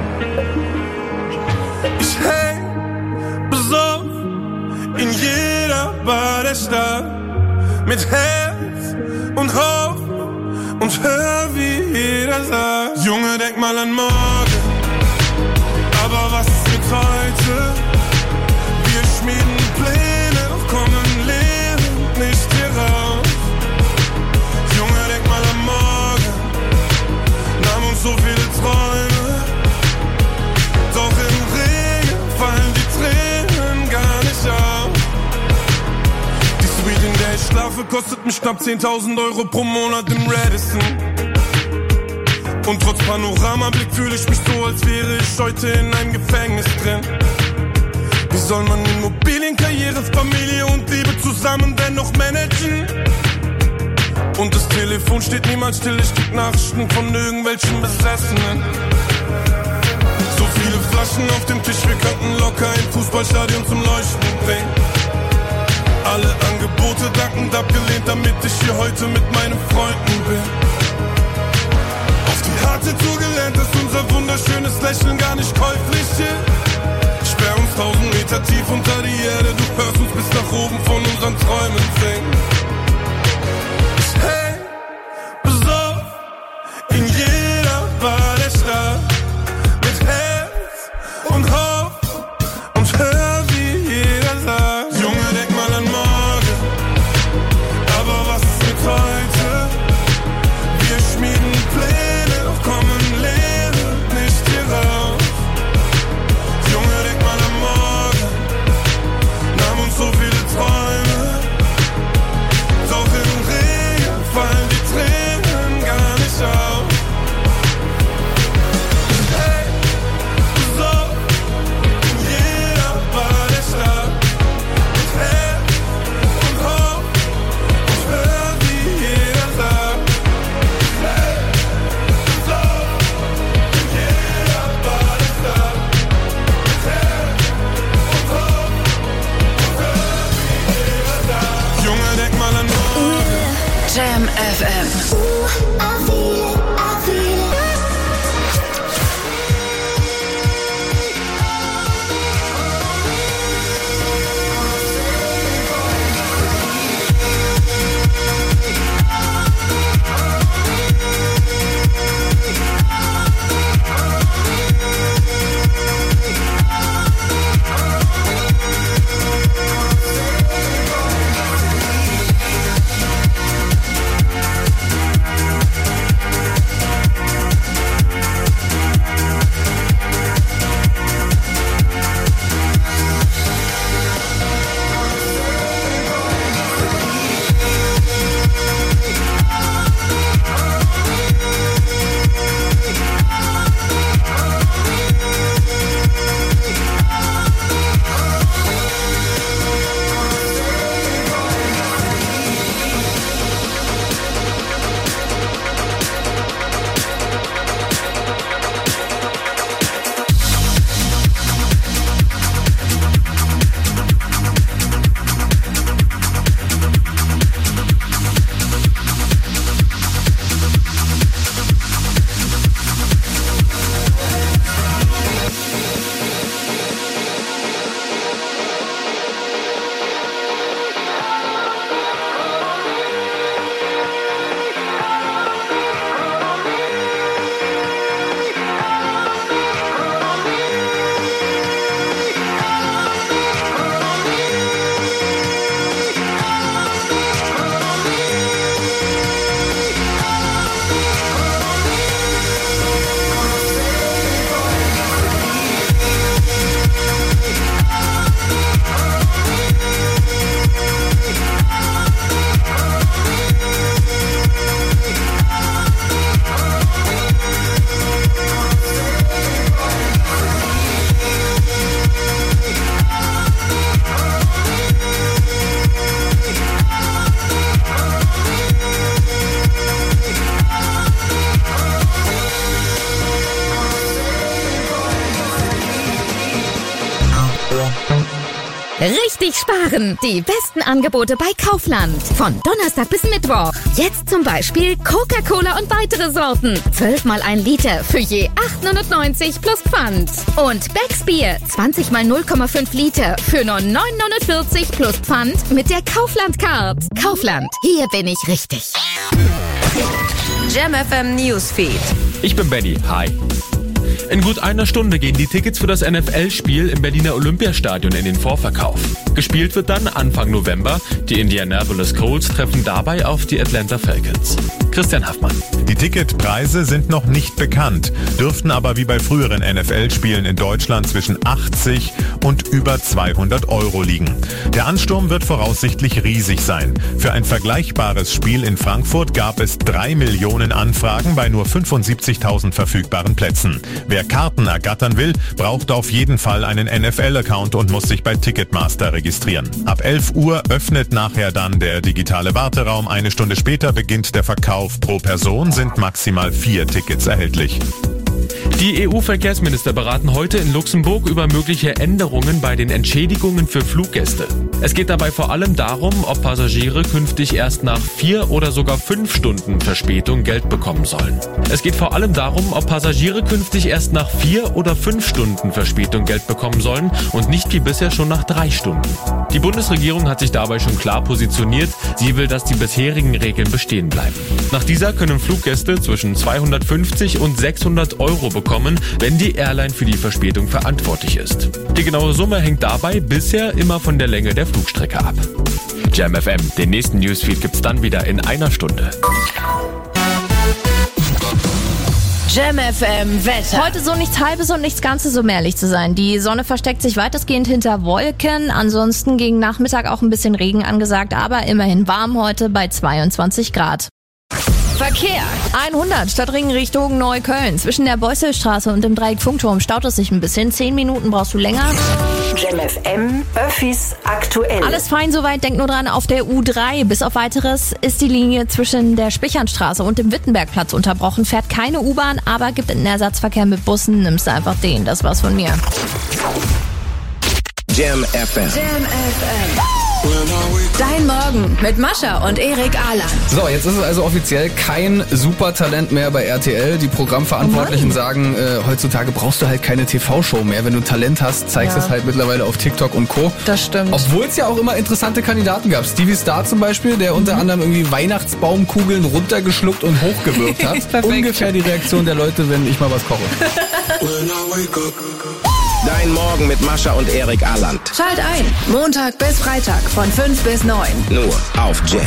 Ich häng besoffen in jeder Bar der Stadt, mit Herz und Hoffnung und hör, wie jeder sagt: Junge, denk mal an morgen, aber was ist mit heute? Wir schmieden Pläne, doch kommen lebend nicht hier raus. Junge, denk mal an morgen, nahm uns so viele Träume, doch im Regen fallen die Tränen gar nicht auf. Die Suite, in der ich schlafe, kostet mich knapp 10.000 Euro pro Monat im Radisson. Und trotz Panoramablick fühle ich mich so, als wäre ich heute in einem Gefängnis drin. Wie soll man Immobilien, Karriere, Familie und Liebe zusammen dennoch managen? Und das Telefon steht niemals still, ich krieg Nachrichten von irgendwelchen Besessenen. So viele Flaschen auf dem Tisch, wir könnten locker ein Fußballstadion zum Leuchten bringen. Alle Angebote dankend abgelehnt, damit ich hier heute mit meinen Freunden bin. Auf die harte Tour gelernt, dass unser wunderschönes Lächeln gar nicht käuflich ist. Sperr uns 1000 Meter tief unter die Erde, du hörst uns bis nach oben von unseren Träumen singen. Ich häng besoffen in jeder Bar der Stadt, mit Herz und Hoffnung und hör, wie jeder sagt: Junge, denk mal an morgen, aber was ist mit heute? Wir schmieden Pläne, doch kommen lebend nicht hier raus. Junge, denk mal an morgen, nahm uns so viele Träume, Richtig sparen. Die besten Angebote bei Kaufland. Von Donnerstag bis Mittwoch. Jetzt zum Beispiel Coca-Cola und weitere Sorten. 12 mal 1 Liter für je 8,99 plus Pfand. Und Becks Bier 20 mal 0,5 Liter für nur 9,49 plus Pfand mit der Kaufland-Card. Kaufland, hier bin ich richtig. Jam FM Newsfeed. Ich bin Benny. Hi. In gut einer Stunde gehen die Tickets für das NFL-Spiel im Berliner Olympiastadion in den Vorverkauf. Gespielt wird dann Anfang November. Die Indianapolis Colts treffen dabei auf die Atlanta Falcons. Christian Haffmann. Die Ticketpreise sind noch nicht bekannt, dürften aber wie bei früheren NFL-Spielen in Deutschland zwischen 80 und über 200 € liegen. Der Ansturm wird voraussichtlich riesig sein. Für ein vergleichbares Spiel in Frankfurt gab es 3 Millionen Anfragen bei nur 75.000 verfügbaren Plätzen. Wer Karten ergattern will, braucht auf jeden Fall einen NFL-Account und muss sich bei Ticketmaster registrieren. Ab 11 Uhr öffnet nachher dann der digitale Warteraum. Eine Stunde später beginnt der Verkauf. Pro Person sind maximal 4 Tickets erhältlich. Die EU-Verkehrsminister beraten heute in Luxemburg über mögliche Änderungen bei den Entschädigungen für Fluggäste. Es geht dabei vor allem darum, ob Passagiere künftig erst nach 4 oder sogar 5 Stunden Verspätung Geld bekommen sollen. Es geht vor allem darum, ob Passagiere künftig erst nach 4 oder 5 Stunden Verspätung Geld bekommen sollen und nicht wie bisher schon nach 3 Stunden. Die Bundesregierung hat sich dabei schon klar positioniert. Sie will, dass die bisherigen Regeln bestehen bleiben. Nach dieser können Fluggäste zwischen 250 und 600 € bekommen, wenn die Airline für die Verspätung verantwortlich ist. Die genaue Summe hängt dabei bisher immer von der Länge der Flugstrecke ab. Jam FM, den nächsten Newsfeed gibt's dann wieder in einer Stunde. Jam FM Wetter. Heute so nichts Halbes und nichts Ganzes, um ehrlich zu sein. Die Sonne versteckt sich weitestgehend hinter Wolken. Ansonsten gegen Nachmittag auch ein bisschen Regen angesagt, aber immerhin warm heute bei 22 Grad. Verkehr. 100 Stadtring Richtung Neukölln. Zwischen der Beusselstraße und dem Dreieck Funkturm staut es sich ein bisschen. 10 Minuten brauchst du länger. Jam FM Öffis aktuell. Alles fein soweit, denk nur dran, auf der U3. Bis auf weiteres ist die Linie zwischen der Spichernstraße und dem Wittenbergplatz unterbrochen. Fährt keine U-Bahn, aber gibt einen Ersatzverkehr mit Bussen. Nimmst du einfach den. Das war's von mir. Jam FM. Jam FM. Dein Morgen mit Mascha und Erik Ahland. So, jetzt ist es also offiziell kein Supertalent mehr bei RTL. Die Programmverantwortlichen sagen, heutzutage brauchst du halt keine TV-Show mehr. Wenn du Talent hast, zeigst es halt mittlerweile auf TikTok und Co. Das stimmt. Obwohl es ja auch immer interessante Kandidaten gab. Stevie Star zum Beispiel, der unter anderem irgendwie Weihnachtsbaumkugeln runtergeschluckt und hochgewürgt hat. Ungefähr die Reaktion der Leute, wenn ich mal was koche. Dein Morgen mit Mascha und Erik Ahland. Schalt ein. Montag bis Freitag von 5 bis 9. Nur auf Jam.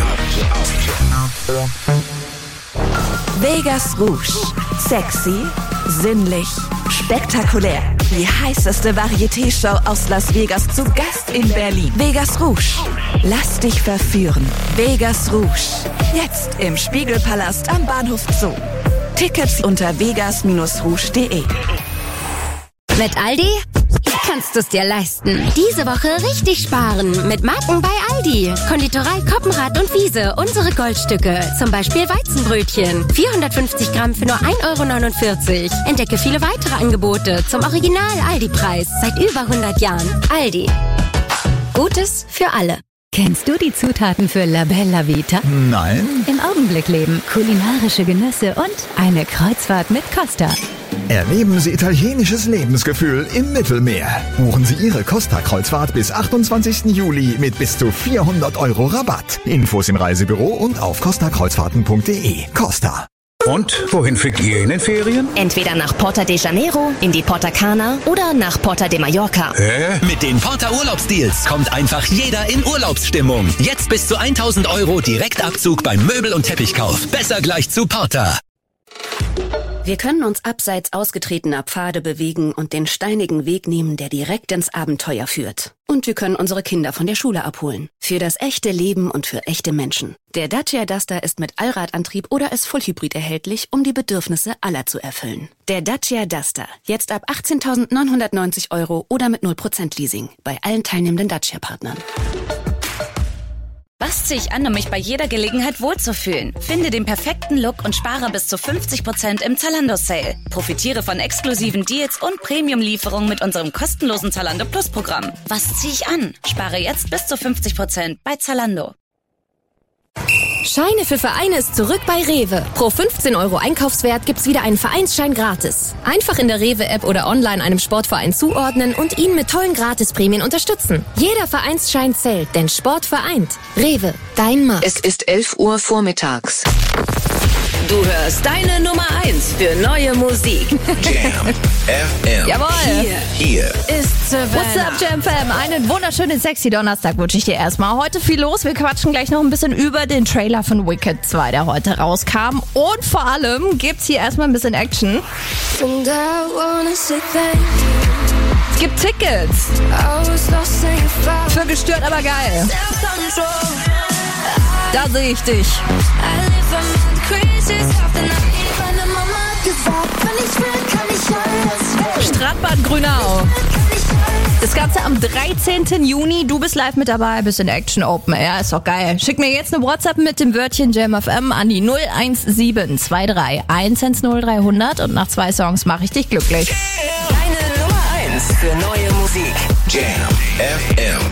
Vegas Rouge. Sexy, sinnlich, spektakulär. Die heißeste Varieté-Show aus Las Vegas zu Gast in Berlin. Vegas Rouge. Lass dich verführen. Vegas Rouge. Jetzt im Spiegelpalast am Bahnhof Zoo. Tickets unter vegas-rouge.de. Mit Aldi kannst du es dir leisten. Diese Woche richtig sparen mit Marken bei Aldi. Konditorei Koppenrad und Wiese, unsere Goldstücke. Zum Beispiel Weizenbrötchen. 450 Gramm für nur 1,49 €. Entdecke viele weitere Angebote zum Original-Aldi-Preis. Seit über 100 Jahren. Aldi. Gutes für alle. Kennst du die Zutaten für La Bella Vita? Nein. Im Augenblick leben, kulinarische Genüsse und eine Kreuzfahrt mit Costa. Erleben Sie italienisches Lebensgefühl im Mittelmeer. Buchen Sie Ihre Costa-Kreuzfahrt bis 28. Juli mit bis zu 400 € Rabatt. Infos im Reisebüro und auf costakreuzfahrten.de. Costa. Und wohin fliegt ihr in den Ferien? Entweder nach Porta de Janeiro, in die Porta Cana oder nach Porta de Mallorca. Hä? Mit den Porta Urlaubsdeals kommt einfach jeder in Urlaubsstimmung. Jetzt bis zu 1.000 € Direktabzug beim Möbel- und Teppichkauf. Besser gleich zu Porta. Wir können uns abseits ausgetretener Pfade bewegen und den steinigen Weg nehmen, der direkt ins Abenteuer führt. Und wir können unsere Kinder von der Schule abholen. Für das echte Leben und für echte Menschen. Der Dacia Duster ist mit Allradantrieb oder ist Vollhybrid erhältlich, um die Bedürfnisse aller zu erfüllen. Der Dacia Duster. Jetzt ab 18.990 € oder mit 0% Leasing. Bei allen teilnehmenden Dacia-Partnern. Was ziehe ich an, um mich bei jeder Gelegenheit wohlzufühlen? Finde den perfekten Look und spare bis zu 50% im Zalando-Sale. Profitiere von exklusiven Deals und Premium-Lieferungen mit unserem kostenlosen Zalando Plus-Programm. Was ziehe ich an? Spare jetzt bis zu 50% bei Zalando. Scheine für Vereine ist zurück bei Rewe. Pro 15 € Einkaufswert gibt's wieder einen Vereinsschein gratis. Einfach in der Rewe-App oder online einem Sportverein zuordnen und ihn mit tollen Gratisprämien unterstützen. Jeder Vereinsschein zählt, denn Sport vereint. Rewe, dein Markt. Es ist 11 Uhr vormittags. Du hörst deine Nummer 1 für neue Musik. Jam FM. Jawohl. Hier ist Savannah. What's up, Jam Fam? Einen wunderschönen, sexy Donnerstag wünsche ich dir erstmal. Heute viel los. Wir quatschen gleich noch ein bisschen über den Trailer von Wicked 2, der heute rauskam. Und vor allem gibt's hier erstmal ein bisschen Action. Es gibt Tickets. Für gestört, aber geil. Da sehe ich dich. Strandbad Grünau. Das Ganze am 13. Juni. Du bist live mit dabei, bist in Action Open Air. Ist doch geil. Schick mir jetzt eine WhatsApp mit dem Wörtchen JamFM an die 01723 110300 und nach 2 Songs mache ich dich glücklich. Deine Nummer 1 für neue Musik. Jam FM.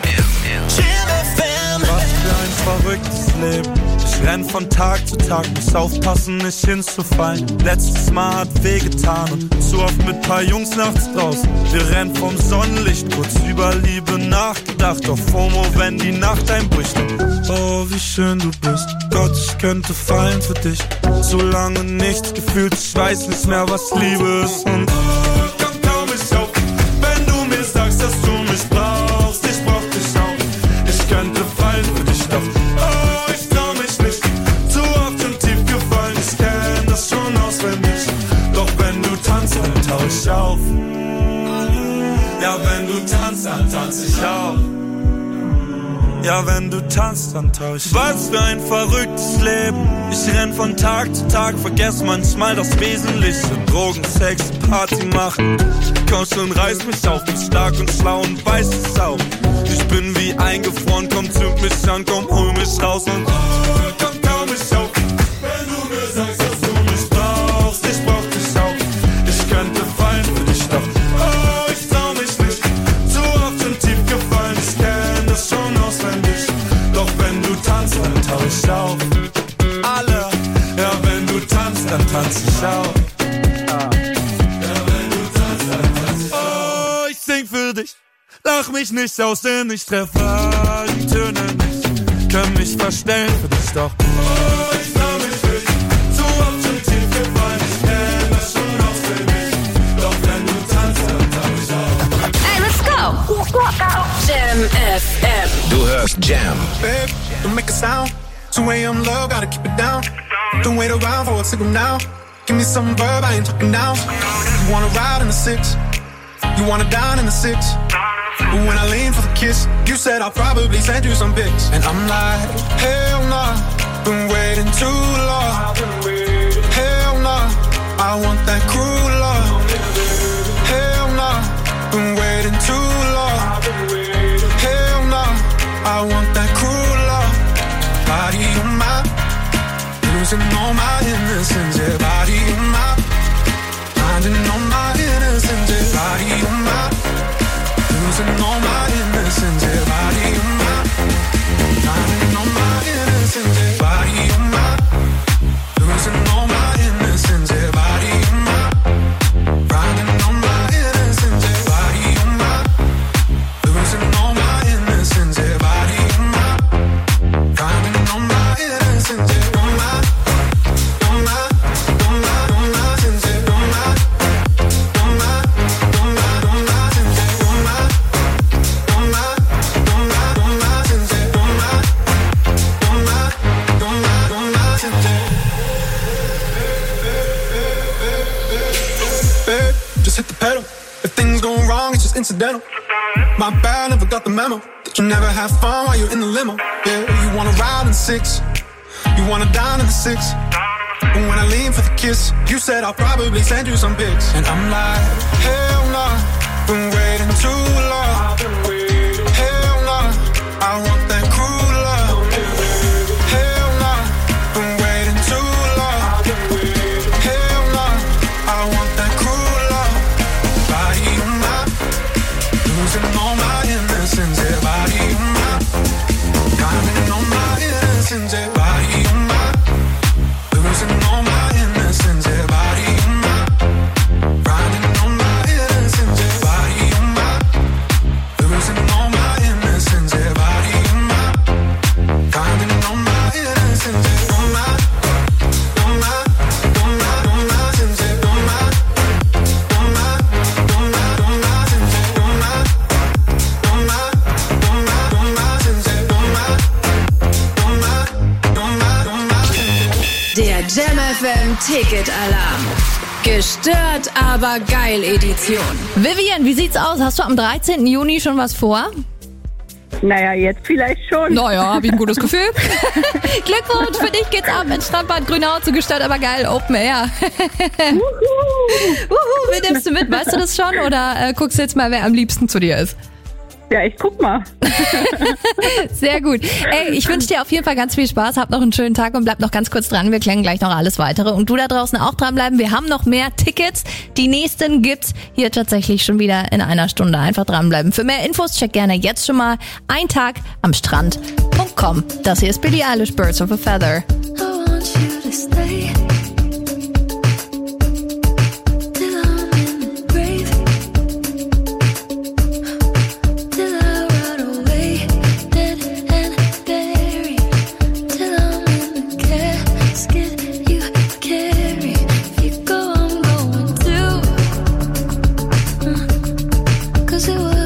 Was für ein verrücktes Leben. Ich renn von Tag zu Tag, muss aufpassen, nicht hinzufallen. Letztes Mal hat wehgetan und zu oft mit paar Jungs nachts draußen. Wir rennen vom Sonnenlicht, kurz über Liebe nachgedacht. Auf FOMO, wenn die Nacht einbricht. Oh, wie schön du bist. Gott, ich könnte fallen für dich. So lange nichts gefühlt, ich weiß nicht mehr, was Liebe ist. Und komm mich auf, wenn du mir sagst, dass du mich brauchst. Ich brauch dich auch. Ich könnte fallen für dich, doch ich trau mich nicht. Zu oft und tief gefallen, ich kenn das schon auswendig. Doch wenn du tanzt, dann tau ich auf. Ja, wenn du tanzt, dann tanz ich auch. Ja, wenn du tanzt, dann tau ich. Was für ein verrücktes Leben. Ich renn von Tag zu Tag, vergess manchmal das Wesentliche. Drogen, Sex, Party machen. Komm schon, reiß mich auf, bin stark und schlau und weiß es auch. Ich bin wie eingefroren, komm, zünd mich an, komm, hol mich raus und komm mich auf. Wenn du mir sagst, dass du mich brauchst, ich brauch dich auch. Ich könnte fallen für dich, doch ich trau mich nicht. Zu oft und tief gefallen, ich kenn das schon auswendig. Doch wenn du tanzt, dann tau ich auf. Alle, ja, wenn du tanzt, dann tanz ich auch. Ich sing für dich, lach mich nicht aus, denn ich treffe die Töne nicht. Kann mich verstellen für dich, doch ich trau mich nicht. Zu oft schon tief gefallen, ich kenn das schon auswendig. Doch wenn du tanzt, dann tau ich auf. Hey, let's go! Jam FM. Du hörst Jam. Babe, don't make a sound. 2 a.m. low, gotta keep it down. Don't wait around for a signal now. Give me some verb, I ain't talking now. You wanna ride in the 6, you wanna dine in the 6. But when I lean for the kiss, you said I'll probably send you some pics. And I'm like, hell nah, been waiting too long. Hell nah, I want that cruel love. Hell nah, been waiting too long. Hell nah, I want that cruel love. Body on my, losing all my innocence. Yeah, body on my, finding all my innocence. Yeah, body on my, losing all my innocence. Yeah, body on my, finding all my innocence. Yeah, body on my, losing all my innocence. Yeah, body on my, finding all my innocence. Yeah, body on my, losing all my innocence. Yeah, body on my, finding all my innocence. Yeah, on my, on my, on my, on my innocence. Yeah, on my, on my, on my, on my innocence. Yeah, on my, on my, on my, on my innocence. Yeah, on my, on my, on my, on my innocence. Babe, just hit the pedal. If things go wrong, it's just incidental. My bad, never got the memo that you never have fun while you're in the limo. Yeah, you wanna ride in 6, you wanna dine in the 6. But when I lean for the kiss, you said I'll probably send you some pics. And I'm like, hell nah, been waiting too long. Hell nah, I want that cruel love. Losing all my innocence, yeah, body on my. Grinding on my innocence, yeah, body on my. Losing all my innocence, yeah, body on my. Grinding on my innocence, yeah, body on my. Losing all my innocence, yeah, body on my. Grinding on my innocence, yeah, on my. On my, on my, on my sins, yeah, on my. On my, on my, on my sins, yeah, on my. On my, on my, on my sins, yeah, on my. On my, on my, on my sins, yeah. Der Jam FM Ticket-Alarm. Gestört, aber geil Edition. Vivian, wie sieht's aus? Hast du am 13. Juni schon was vor? Naja, jetzt vielleicht schon. Naja, hab ich ein gutes Gefühl. Glückwunsch, für dich geht's ab ins Strandbad Grünau zu Gestört, aber geil, Open Air. Wen nimmst du mit? Weißt du das schon? Oder guckst du jetzt mal, wer am liebsten zu dir ist? Ja, ich guck mal. Sehr gut. Ey, ich wünsche dir auf jeden Fall ganz viel Spaß. Hab noch einen schönen Tag und bleib noch ganz kurz dran. Wir klären gleich noch alles Weitere. Und du da draußen auch dranbleiben. Wir haben noch mehr Tickets. Die nächsten gibt's hier tatsächlich schon wieder in einer Stunde. Einfach dranbleiben. Für mehr Infos check gerne jetzt schon mal eintagam-strand.com. Das hier ist Billie Eilish, Birds of a Feather. I want you to stay. Cause it was